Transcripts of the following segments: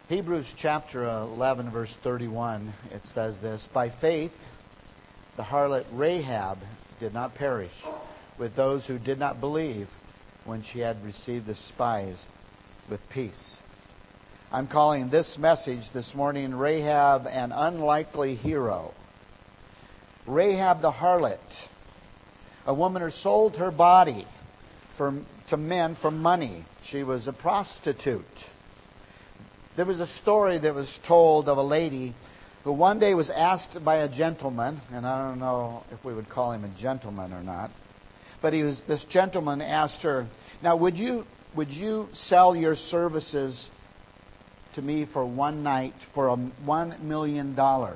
Hebrews chapter 11, verse 31, it says this, "By faith, the harlot Rahab did not perish with those who did not believe when she had received the spies with peace." I'm calling this message this morning, Rahab, an unlikely hero. Rahab the harlot, a woman who sold her body to men for money. She was a prostitute. There was a story that was told of a lady who one day was asked by a gentleman, and I don't know if we would call him a gentleman or not, but this gentleman asked her, "Now, would you sell your services to me for one night for $1 million?"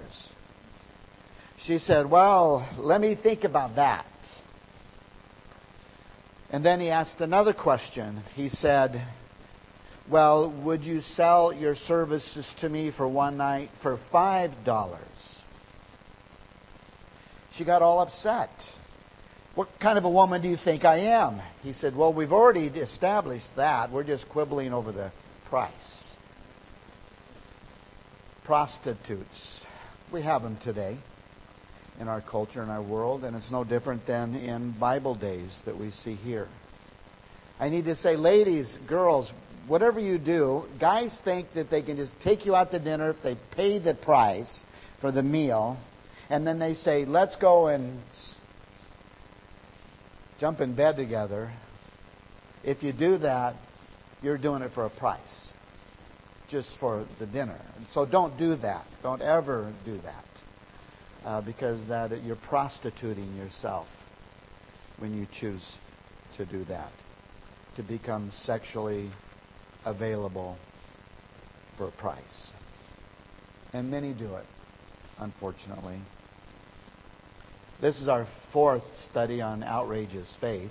She said, "Well, let me think about that." And then he asked another question. He said, "Well, would you sell your services to me for one night for $5? She got all upset. "What kind of a woman do you think I am?" He said, "Well, we've already established that. We're just quibbling over the price." Prostitutes. We have them today in our culture, in our world, and it's no different than in Bible days that we see here. I need to say, ladies, girls, whatever you do, guys think that they can just take you out to dinner if they pay the price for the meal, and then they say, "Let's go and jump in bed together." If you do that, you're doing it for a price, just for the dinner. So don't do that. Don't ever do that, because you're prostituting yourself when you choose to do that, to become sexually available for a price. And many do it, unfortunately. This is our fourth study on outrageous faith.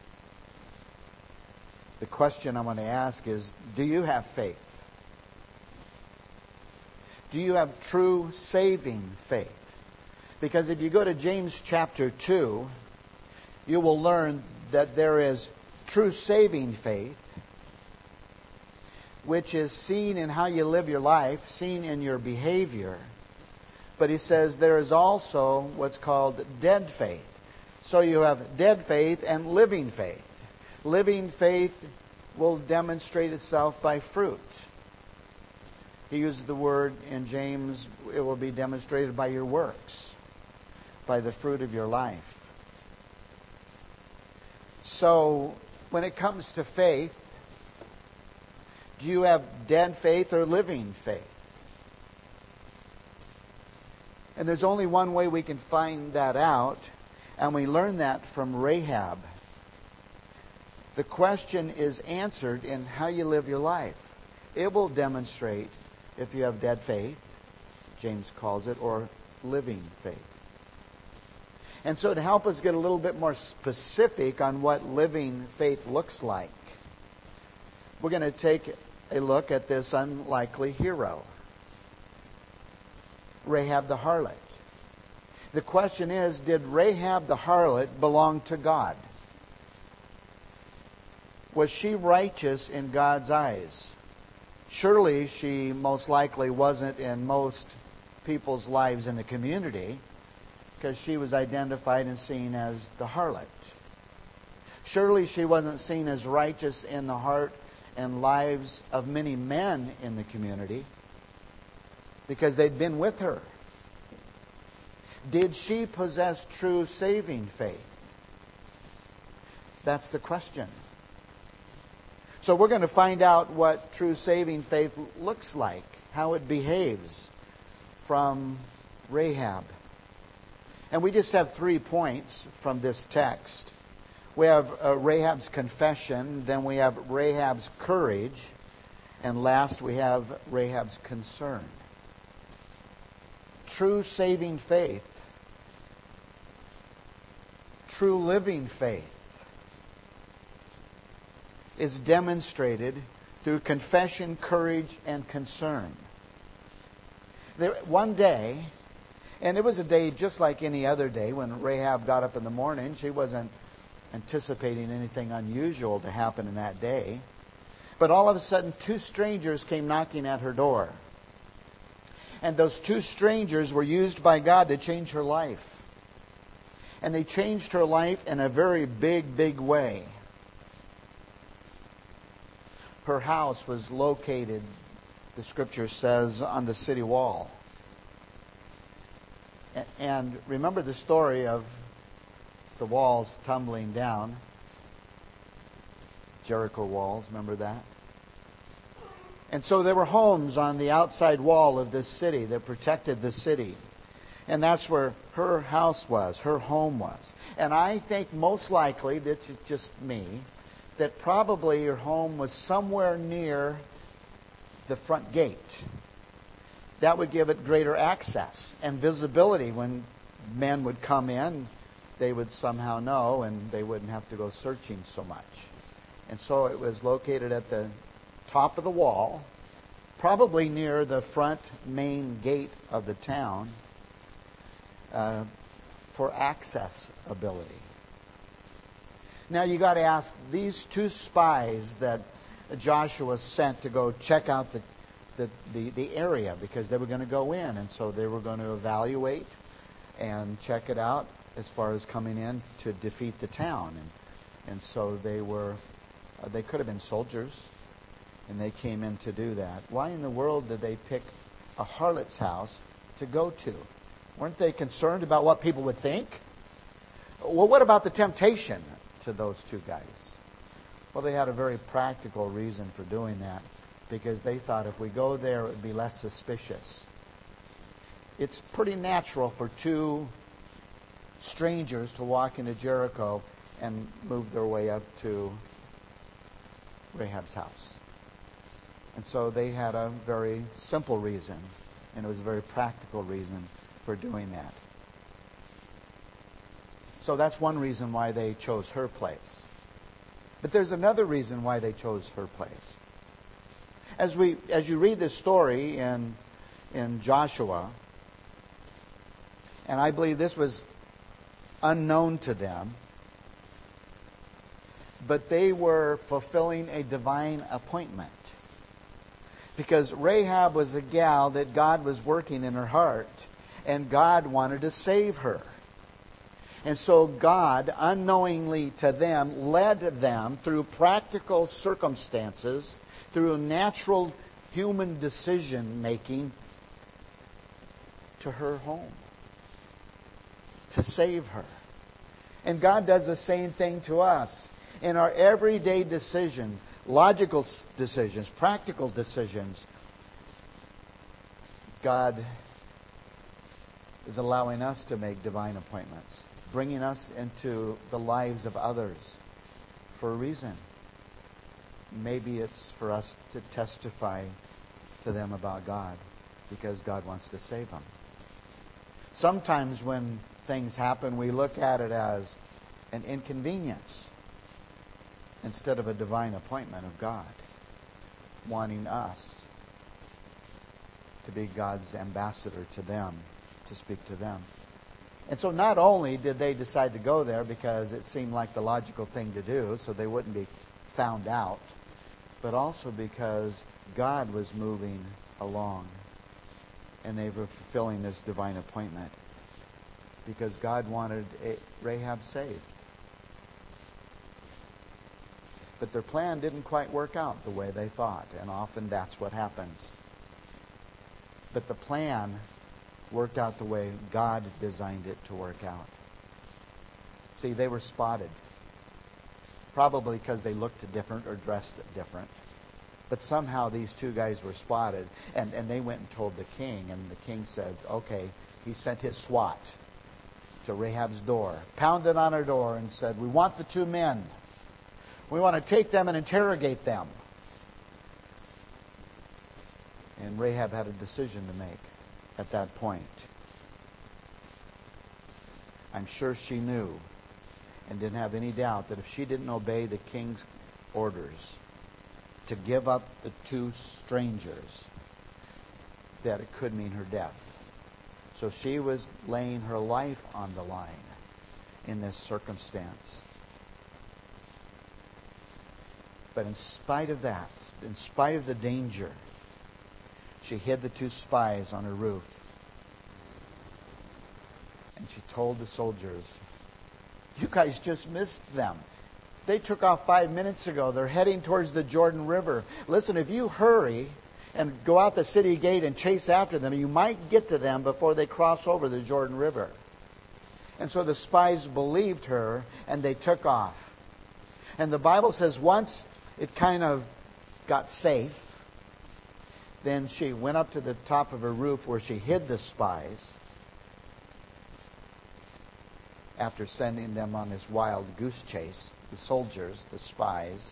The question I want to ask is, do you have faith? Do you have true saving faith? Because if you go to James chapter 2, you will learn that there is true saving faith, which is seen in how you live your life, seen in your behavior. But he says there is also what's called dead faith. So you have dead faith and living faith. Living faith will demonstrate itself by fruit. He uses the word in James, it will be demonstrated by your works, by the fruit of your life. So when it comes to faith, do you have dead faith or living faith? And there's only one way we can find that out, and we learn that from Rahab. The question is answered in how you live your life. It will demonstrate if you have dead faith, James calls it, or living faith. And so to help us get a little bit more specific on what living faith looks like, we're going to take a look at this unlikely hero, Rahab the harlot. The question is, did Rahab the harlot belong to God? Was she righteous in God's eyes? Surely she most likely wasn't in most people's lives in the community, because she was identified and seen as the harlot. Surely she wasn't seen as righteous in the heart and lives of many men in the community, because they'd been with her. Did she possess true saving faith? That's the question. So we're going to find out what true saving faith looks like, how it behaves from Rahab. And we just have 3 points from this text. We have Rahab's confession, then we have Rahab's courage, and last we have Rahab's concern. True saving faith, true living faith, is demonstrated through confession, courage, and concern. One day, and it was a day just like any other day, when Rahab got up in the morning, she wasn't anticipating anything unusual to happen in that day. But all of a sudden, two strangers came knocking at her door. And those two strangers were used by God to change her life. And they changed her life in a very big, big way. Her house was located, the Scripture says, on the city wall. And remember the story of the walls tumbling down. Jericho walls, remember that? And so there were homes on the outside wall of this city that protected the city. And that's where her house was, her home was. And I think most likely, this is just me, that probably her home was somewhere near the front gate. That would give it greater access and visibility. When men would come in, they would somehow know, and they wouldn't have to go searching so much. And so it was located at the top of the wall, probably near the front main gate of the town, for access ability. Now you got to ask, these two spies that Joshua sent to go check out the area, because they were going to go in, and so they were going to evaluate and check it out as far as coming in to defeat the town. And so they could have been soldiers, and they came in to do that. Why in the world did they pick a harlot's house to go to? Weren't they concerned about what people would think? Well, what about the temptation to those two guys? Well, they had a very practical reason for doing that, because they thought if we go there, it would be less suspicious. It's pretty natural for two strangers to walk into Jericho and move their way up to Rahab's house. And so they had a very simple reason, and it was a very practical reason for doing that. So that's one reason why they chose her place. But there's another reason why they chose her place. As you read this story in Joshua, and I believe this was unknown to them, but they were fulfilling a divine appointment. Because Rahab was a gal that God was working in her heart, and God wanted to save her. And so God, unknowingly to them, led them through practical circumstances, through natural human decision making, to her home, to save her. And God does the same thing to us. In our everyday decision, logical decisions, practical decisions, God is allowing us to make divine appointments, bringing us into the lives of others for a reason. Maybe it's for us to testify to them about God, because God wants to save them. Sometimes when things happen, we look at it as an inconvenience instead of a divine appointment of God, wanting us to be God's ambassador to them, to speak to them. And so not only did they decide to go there because it seemed like the logical thing to do, so they wouldn't be found out, but also because God was moving along and they were fulfilling this divine appointment, because God wanted Rahab saved. But their plan didn't quite work out the way they thought, and often that's what happens. But the plan worked out the way God designed it to work out. See, they were spotted. Probably because they looked different or dressed different. But somehow these two guys were spotted, and they went and told the king, and the king said, okay, he sent his SWAT to Rahab's door, pounded on her door and said, we want the two men. We want to take them and interrogate them. And Rahab had a decision to make at that point. I'm sure she knew and didn't have any doubt that if she didn't obey the king's orders to give up the two strangers, that it could mean her death. So she was laying her life on the line in this circumstance. But in spite of that, in spite of the danger, she hid the 2 spies on her roof. And she told the soldiers, "You guys just missed them. They took off 5 minutes ago. They're heading towards the Jordan River. Listen, if you hurry and go out the city gate and chase after them, you might get to them before they cross over the Jordan River." And so the spies believed her, and they took off. And the Bible says once it kind of got safe, then she went up to the top of her roof where she hid the spies after sending them on this wild goose chase, the soldiers, the spies.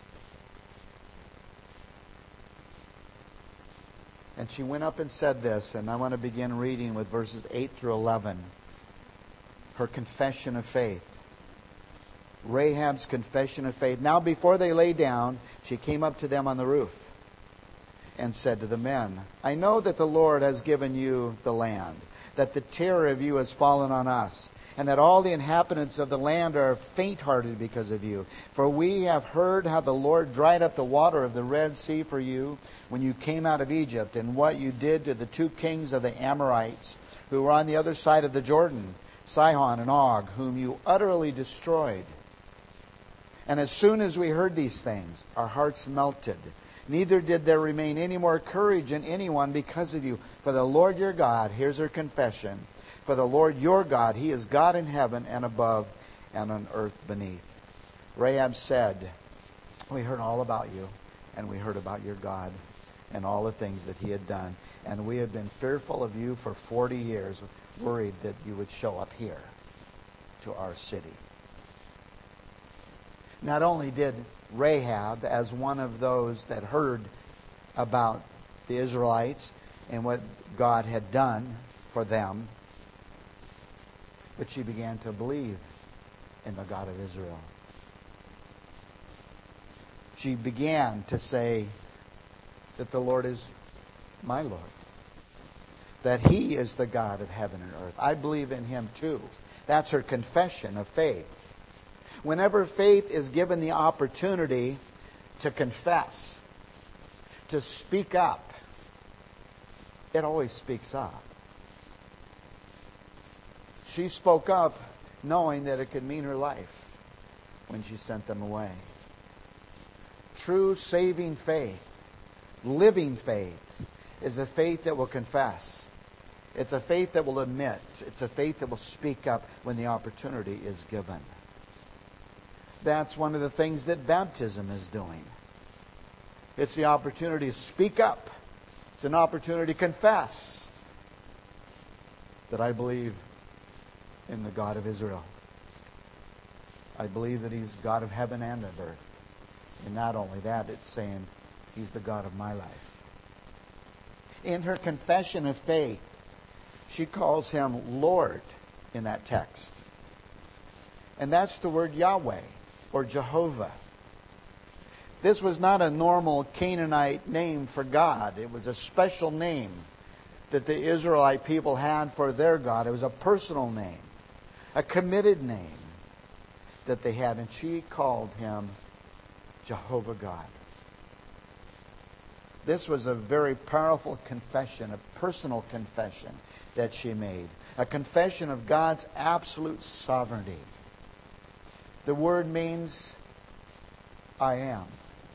And she went up and said this, and I want to begin reading with verses 8 through 11. Her confession of faith. Rahab's confession of faith. Now before they lay down, she came up to them on the roof and said to the men, "I know that the Lord has given you the land, that the terror of you has fallen on us, and that all the inhabitants of the land are faint-hearted because of you. For we have heard how the Lord dried up the water of the Red Sea for you when you came out of Egypt, and what you did to the 2 kings of the Amorites who were on the other side of the Jordan, Sihon and Og, whom you utterly destroyed. And as soon as we heard these things, our hearts melted. Neither did there remain any more courage in anyone because of you. For the Lord your God," here's her confession, "for the Lord your God, He is God in heaven and above and on earth beneath." Rahab said, "We heard all about you, and we heard about your God and all the things that He had done. And we have been fearful of you for 40 years, worried that you would show up here to our city." Not only did Rahab, as one of those that heard about the Israelites and what God had done for them, but she began to believe in the God of Israel. She began to say that the Lord is my Lord, that He is the God of heaven and earth. I believe in Him too. That's her confession of faith. Whenever faith is given the opportunity to confess, to speak up, it always speaks up. She spoke up knowing that it could mean her life when she sent them away. True saving faith, living faith, is a faith that will confess. It's a faith that will admit. It's a faith that will speak up when the opportunity is given. That's one of the things that baptism is doing. It's the opportunity to speak up. It's an opportunity to confess that I believe in the God of Israel. I believe that He's God of heaven and of earth. And not only that, it's saying He's the God of my life. In her confession of faith, she calls Him Lord in that text. And that's the word Yahweh or Jehovah. This was not a normal Canaanite name for God. It was a special name that the Israelite people had for their God. It was a personal name, a committed name that they had. And she called Him Jehovah God. This was a very powerful confession, a personal confession that she made. A confession of God's absolute sovereignty. The word means I am.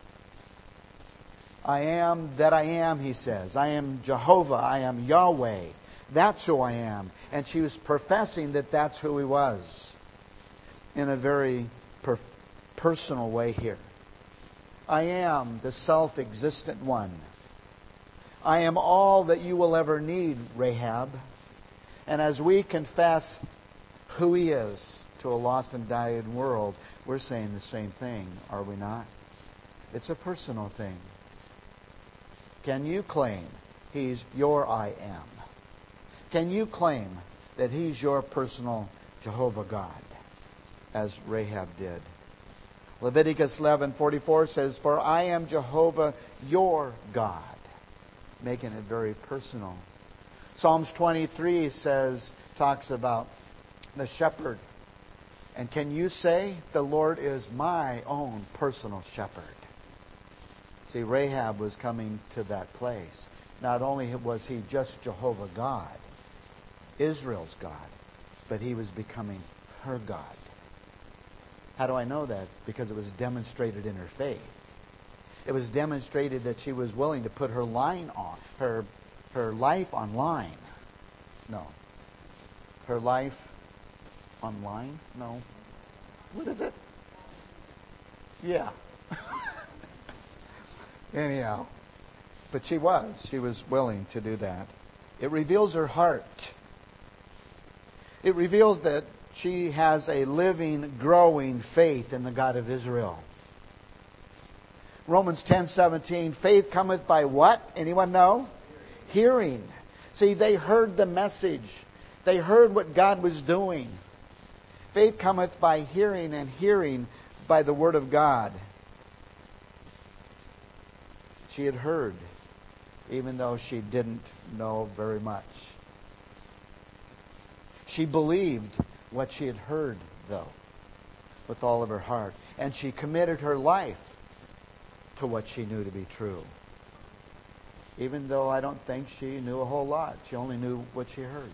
I am that I am, he says. I am Jehovah. I am Yahweh. That's who I am. And she was professing that that's who He was in a very personal way here. I am the self-existent one. I am all that you will ever need, Rahab. And as we confess who He is to a lost and dying world, we're saying the same thing, are we not? It's a personal thing. Can you claim He's your I am? Can you claim that He's your personal Jehovah God, as Rahab did? Leviticus 11:44 says, "For I am Jehovah your God," making it very personal. Psalms 23 talks about the shepherd. And can you say, the Lord is my own personal shepherd? See, Rahab was coming to that place. Not only was he just Jehovah God, Israel's God, but he was becoming her God. How do I know that? Because it was demonstrated in her faith. It was demonstrated that she was willing to put her life online. No. Her life online? No. What is it? Yeah. Anyhow. But she was willing to do that. It reveals her heart. It reveals that she has a living, growing faith in the God of Israel. Romans 10:17, faith cometh by what? Anyone know? Hearing. See, they heard the message. They heard what God was doing. Faith cometh by hearing, and hearing by the Word of God. She had heard, even though she didn't know very much. She believed what she had heard, though, with all of her heart. And she committed her life to what she knew to be true. Even though I don't think she knew a whole lot. She only knew what she heard.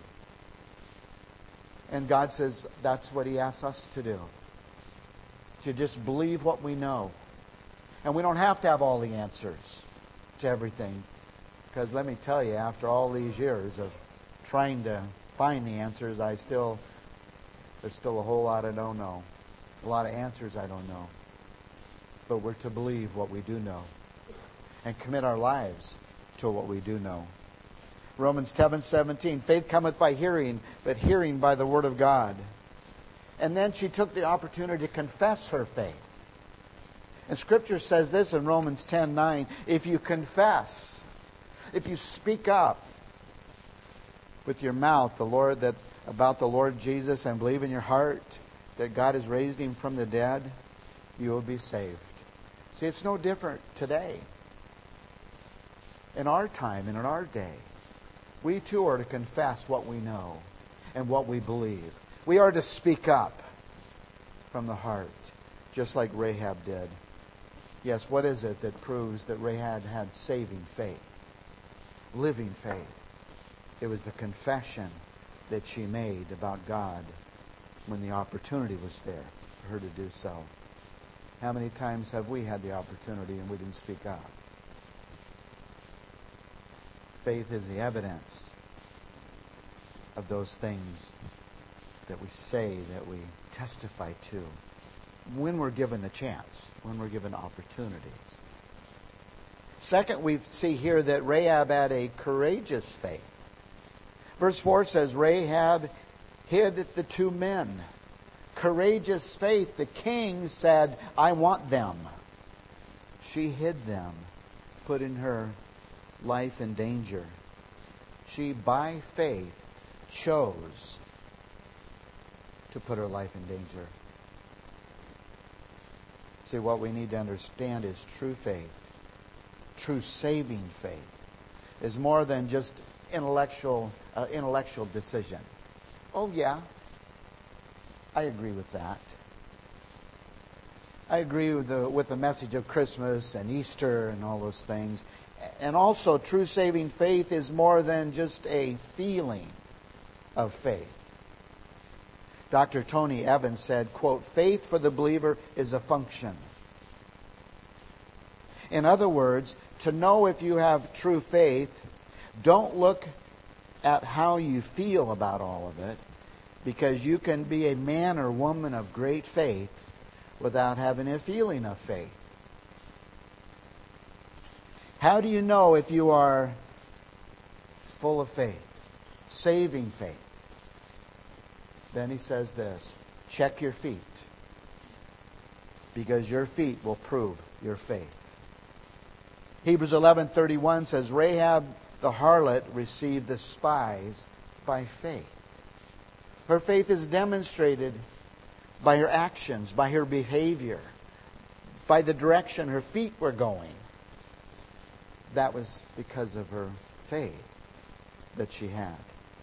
And God says that's what He asks us to do. To just believe what we know. And we don't have to have all the answers to everything. Because let me tell you, after all these years of trying to find the answers, there's still a whole lot I don't know. A lot of answers I don't know. But we're to believe what we do know. And commit our lives to what we do know. Romans 7:17, faith cometh by hearing, but hearing by the Word of God. And then she took the opportunity to confess her faith. And Scripture says this in Romans 10:9, if you confess, if you speak up with your mouth about the Lord Jesus and believe in your heart that God has raised Him from the dead, you will be saved. See, it's no different today. In our time and in our day, we too are to confess what we know and what we believe. We are to speak up from the heart, just like Rahab did. Yes, what is it that proves that Rahab had saving faith, living faith? It was the confession that she made about God when the opportunity was there for her to do so. How many times have we had the opportunity and we didn't speak up? Faith is the evidence of those things that we say, that we testify to, when we're given the chance, when we're given opportunities. Second, we see here that Rahab had a courageous faith. Verse 4 says, Rahab hid the two men. Courageous faith. The king said, I want them. She hid them, putting her life in danger. She, by faith, chose to put her life in danger. See, what we need to understand is true faith, true saving faith, is more than just intellectual decision. Oh yeah, I agree with that. I agree with the message of Christmas and Easter and all those things. And also, true saving faith is more than just a feeling of faith. Dr. Tony Evans said, quote, faith for the believer is a function. In other words, to know if you have true faith, don't look at how you feel about all of it, because you can be a man or woman of great faith without having a feeling of faith. How do you know if you are full of faith, saving faith? Then he says this, check your feet, because your feet will prove your faith. Hebrews 11:31 says, Rahab the harlot received the spies by faith. Her faith is demonstrated by her actions, by her behavior, by the direction her feet were going. That was because of her faith that she had.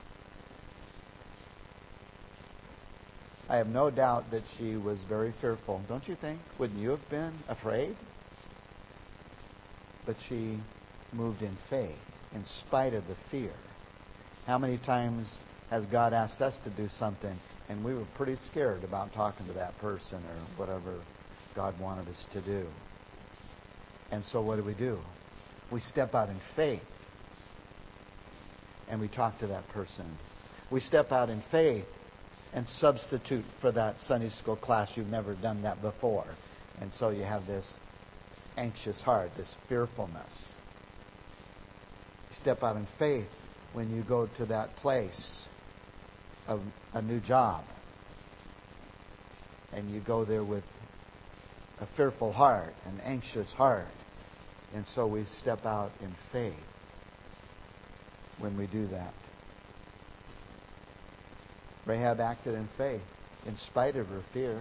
I have no doubt that she was very fearful. Don't you think? Wouldn't you have been afraid? but she moved in faith in spite of the fear. How many times has God asked us to do something and we were pretty scared about talking to that person or whatever God wanted us to do? And so what do? We step out in faith and we talk to that person. We step out in faith and substitute for that Sunday school class. You've never done that before. And so you have this anxious heart, this fearfulness. You step out in faith when you go to that place of a new job. And you go there with a fearful heart, an anxious heart. And so we step out in faith when we do that. Rahab acted in faith in spite of her fear.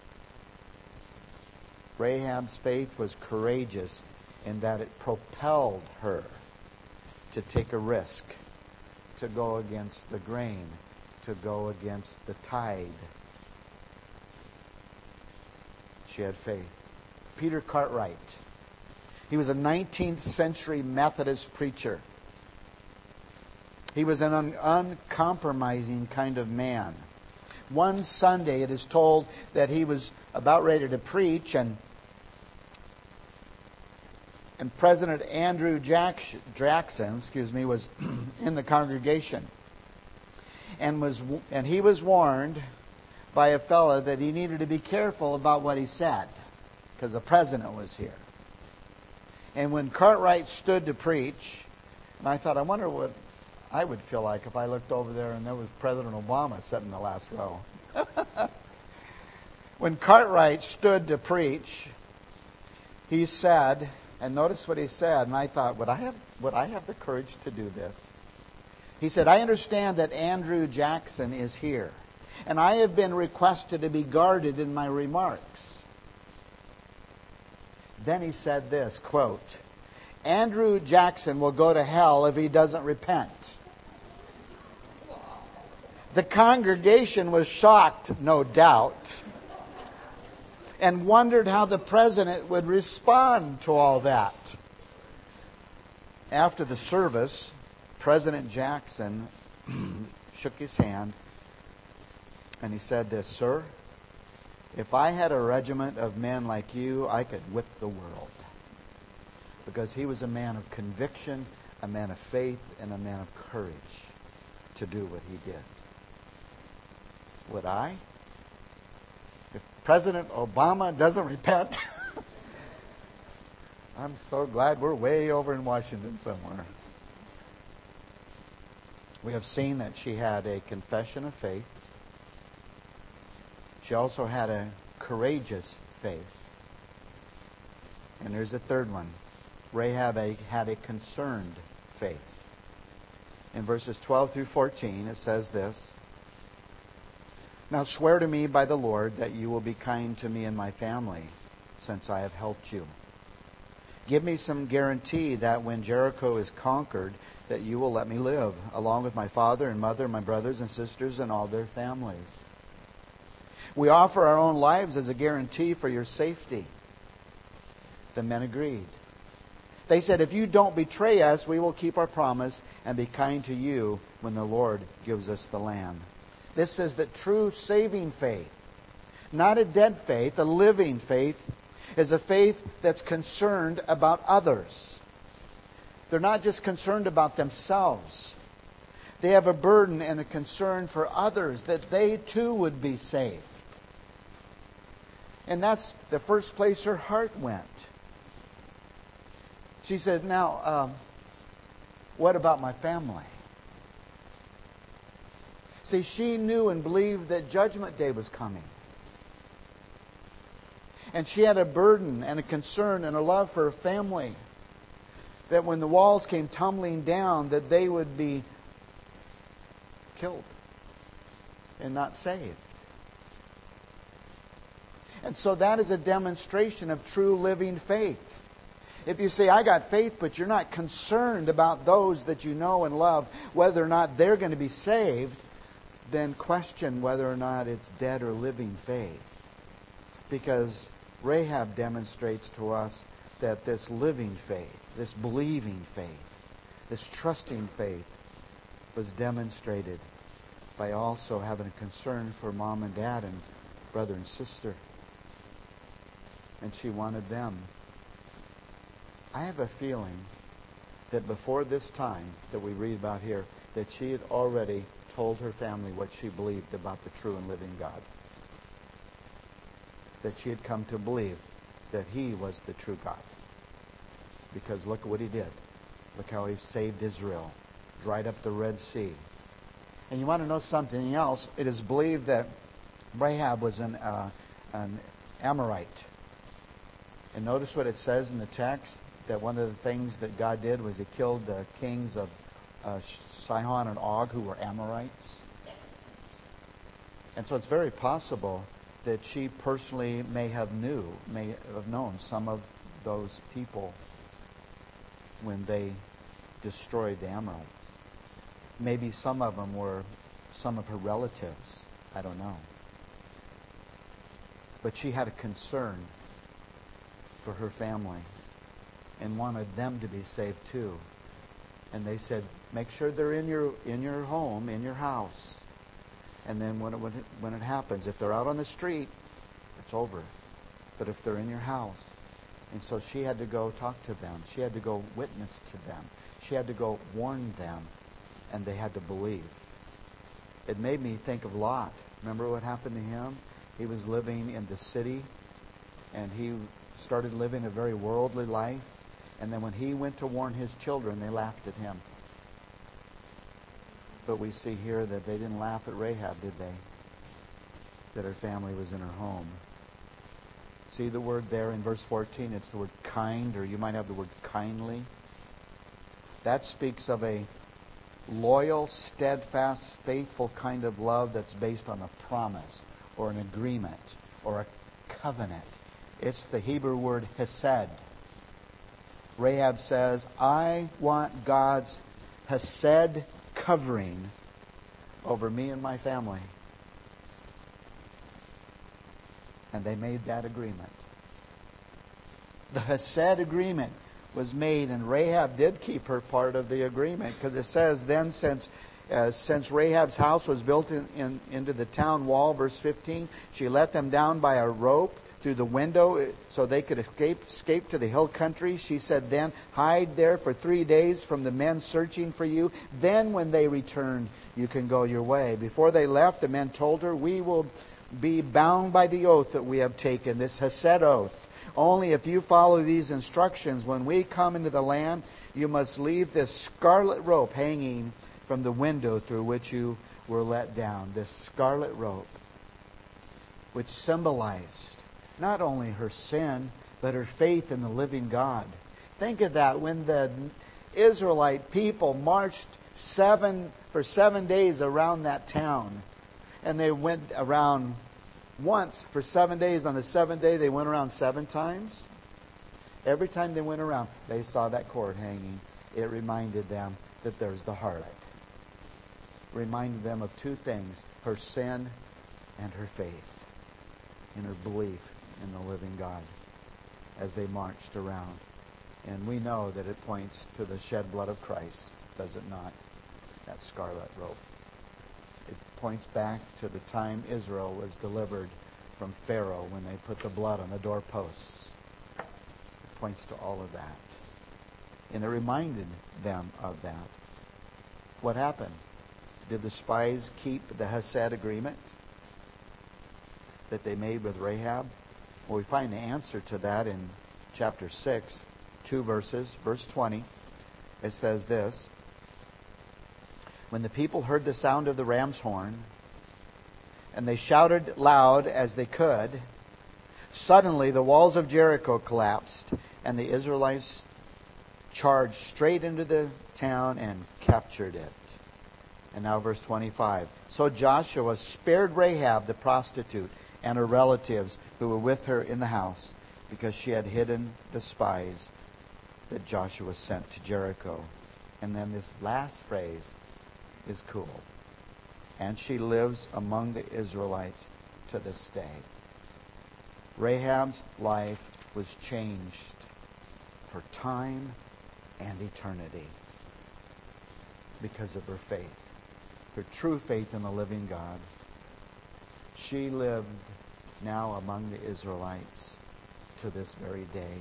Rahab's faith was courageous in that it propelled her to take a risk, to go against the grain, to go against the tide. She had faith. Peter Cartwright. He was a 19th century Methodist preacher. He was an uncompromising kind of man. One Sunday it is told that he was about ready to preach, and President Andrew Jackson, was in the congregation, and he was warned by a fellow that he needed to be careful about what he said because the president was here. And when Cartwright stood to preach, and I thought, I wonder what I would feel like if I looked over there and there was President Obama sitting in the last row. When Cartwright stood to preach, he said, and notice what he said, and I thought, would I have the courage to do this? He said, I understand that Andrew Jackson is here, and I have been requested to be guarded in my remarks. Then he said this, quote, Andrew Jackson will go to hell if he doesn't repent. The congregation was shocked, no doubt, and wondered how the president would respond to all that. After the service, President Jackson shook his hand and he said this, Sir, if I had a regiment of men like you, I could whip the world. Because he was a man of conviction, a man of faith, and a man of courage to do what he did. Would I? If President Obama doesn't repent, I'm so glad we're way over in Washington somewhere. We have seen that she had a confession of faith. She also had a courageous faith. And there's a third one. Rahab had a concerned faith. In verses 12 through 14, it says this, Now swear to me by the Lord that you will be kind to me and my family, since I have helped you. Give me some guarantee that when Jericho is conquered, that you will let me live, along with my father and mother, my brothers and sisters, and all their families. We offer our own lives as a guarantee for your safety. The men agreed. They said, if you don't betray us, we will keep our promise and be kind to you when the Lord gives us the land. This says that true saving faith, not a dead faith, a living faith, is a faith that's concerned about others. They're not just concerned about themselves. They have a burden and a concern for others, that they too would be saved. And that's the first place her heart went. She said, now, what about my family? See, she knew and believed that Judgment Day was coming. And she had a burden and a concern and a love for her family. That when the walls came tumbling down, that they would be killed and not saved. And so that is a demonstration of true living faith. If you say, I got faith, but you're not concerned about those that you know and love, whether or not they're going to be saved, then question whether or not it's dead or living faith. Because Rahab demonstrates to us that this living faith this believing faith, this trusting faith was demonstrated by also having a concern for mom and dad and brother and sister. And she wanted them. I have a feeling that before this time that we read about here, that she had already told her family what she believed about the true and living God. That she had come to believe that He was the true God. Because look at what He did. Look how He saved Israel. Dried up the Red Sea. And you want to know something else? It is believed that Rahab was an Amorite. And notice what it says in the text, that one of the things that God did was He killed the kings of Sihon and Og, who were Amorites. And so it's very possible that she personally may have known some of those people when they destroyed the Amorites. Maybe some of them were some of her relatives. I don't know. But she had a concern for her family and wanted them to be saved too. And they said, make sure they're in your home, in your house. And then when it happens, if they're out on the street, it's over. But if they're in your house. And so she had to go talk to them. She had to go witness to them. She had to go warn them. And they had to believe. It made me think of Lot. Remember what happened to him? He was living in the city. And he started living a very worldly life. And then when he went to warn his children, they laughed at him. But we see here that they didn't laugh at Rahab, did they? That her family was in her home. See the word there in verse 14? It's the word kind, or you might have the word kindly. That speaks of a loyal, steadfast, faithful kind of love that's based on a promise or an agreement or a covenant. It's the Hebrew word hesed. Rahab says, I want God's hesed covering over me and my family. And they made that agreement. The hesed agreement was made, and Rahab did keep her part of the agreement, because it says then, since Rahab's house was built into the town wall, verse 15, she let them down by a rope through the window so they could escape to the hill country. She said then, hide there for 3 days from the men searching for you. Then when they returned, you can go your way. Before they left, the men told her, we will be bound by the oath that we have taken, this hesed oath. Only if you follow these instructions, when we come into the land, you must leave this scarlet rope hanging from the window through which you were let down. This scarlet rope, which symbolized not only her sin, but her faith in the living God. Think of that. When the Israelite people marched for 7 days around that town, and they went around once for 7 days. On the seventh day, they went around 7 times. Every time they went around, they saw that cord hanging. It reminded them that there's the harlot. Reminded them of 2 things: her sin and her faith, and her belief in the living God as they marched around. And we know that it points to the shed blood of Christ, does it not? That scarlet rope. It points back to the time Israel was delivered from Pharaoh when they put the blood on the doorposts. It points to all of that. And it reminded them of that. What happened? Did the spies keep the hesed agreement that they made with Rahab? Well, we find the answer to that in chapter 6, 2 verses. Verse 20, it says this: when the people heard the sound of the ram's horn, and they shouted loud as they could, suddenly the walls of Jericho collapsed, and the Israelites charged straight into the town and captured it. And now verse 25. So Joshua spared Rahab the prostitute and her relatives who were with her in the house, because she had hidden the spies that Joshua sent to Jericho. And then this last phrase is cool. And she lives among the Israelites to this day. Rahab's life was changed for time and eternity because of her faith, her true faith in the living God. She lived now among the Israelites to this very day.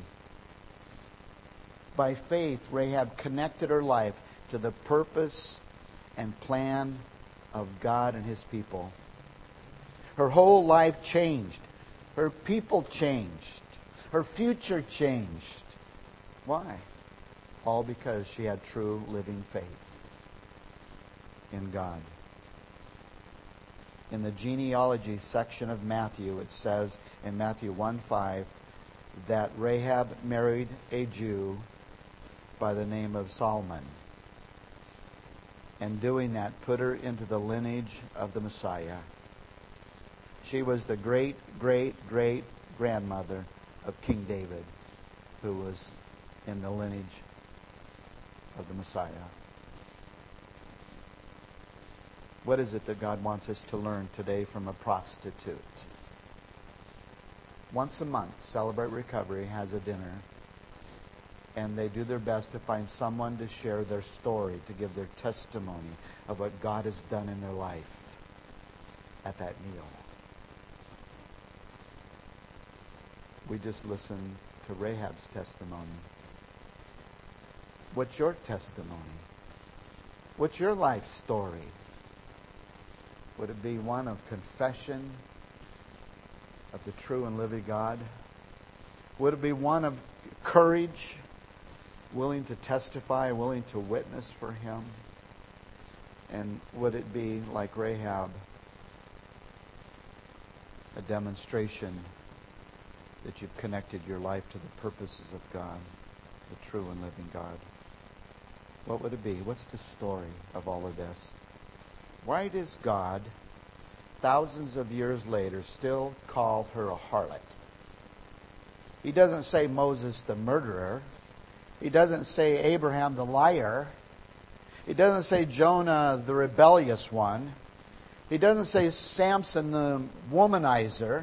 By faith, Rahab connected her life to the purpose and plan of God and His people. Her whole life changed. Her people changed. Her future changed. Why? All because she had true living faith in God. In the genealogy section of Matthew, it says in Matthew 1:5 that Rahab married a Jew by the name of Solomon, and doing that put her into the lineage of the Messiah. She was the great-great-great-grandmother of King David, who was in the lineage of the Messiah. What is it that God wants us to learn today from a prostitute? Once a month, Celebrate Recovery has a dinner, and they do their best to find someone to share their story, to give their testimony of what God has done in their life at that meal. We just listened to Rahab's testimony. What's your testimony? What's your life story? Would it be one of confession of the true and living God? Would it be one of courage, willing to testify, willing to witness for Him? And would it be, like Rahab, a demonstration that you've connected your life to the purposes of God, the true and living God? What would it be? What's the story of all of this? Why does God, thousands of years later, still call her a harlot? He doesn't say Moses the murderer. He doesn't say Abraham the liar. He doesn't say Jonah the rebellious one. He doesn't say Samson the womanizer.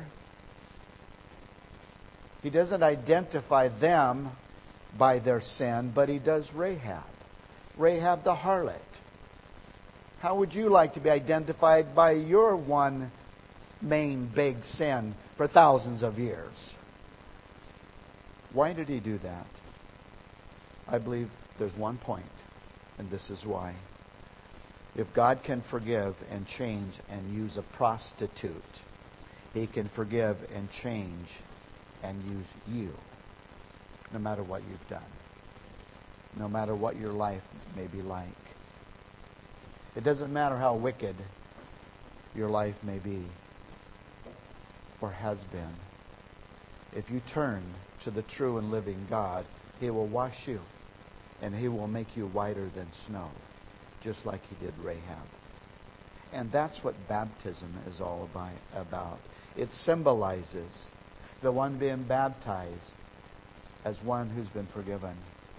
He doesn't identify them by their sin, but he does Rahab. Rahab the harlot. How would you like to be identified by your one main big sin for thousands of years? Why did he do that? I believe there's one point, and this is why. If God can forgive and change and use a prostitute, He can forgive and change and use you, no matter what you've done, no matter what your life may be like. It doesn't matter how wicked your life may be or has been. If you turn to the true and living God, He will wash you, and He will make you whiter than snow, just like He did Rahab. And that's what baptism is all about. It symbolizes the one being baptized as one who's been forgiven,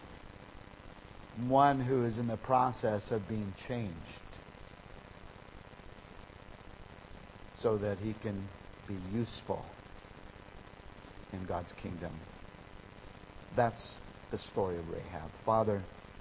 one who is in the process of being changed so that he can be useful in God's kingdom. That's the story of Rahab. Father,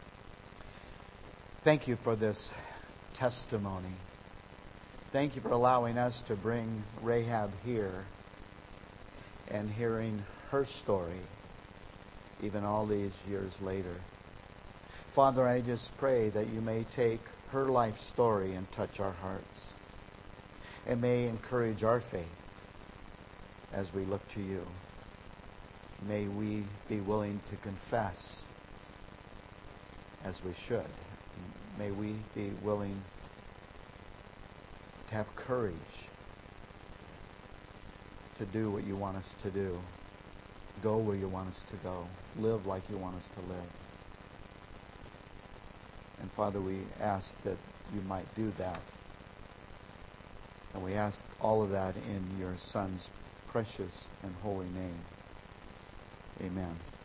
thank you for this testimony. Thank you for allowing us to bring Rahab here and hearing her story even all these years later. Father, I just pray that you may take her life story and touch our hearts. It may encourage our faith as we look to you. May we be willing to confess as we should. May we be willing to have courage to do what you want us to do. Go where you want us to go. Live like you want us to live. And Father, we ask that you might do that. And we ask all of that in your Son's precious and holy name. Amen.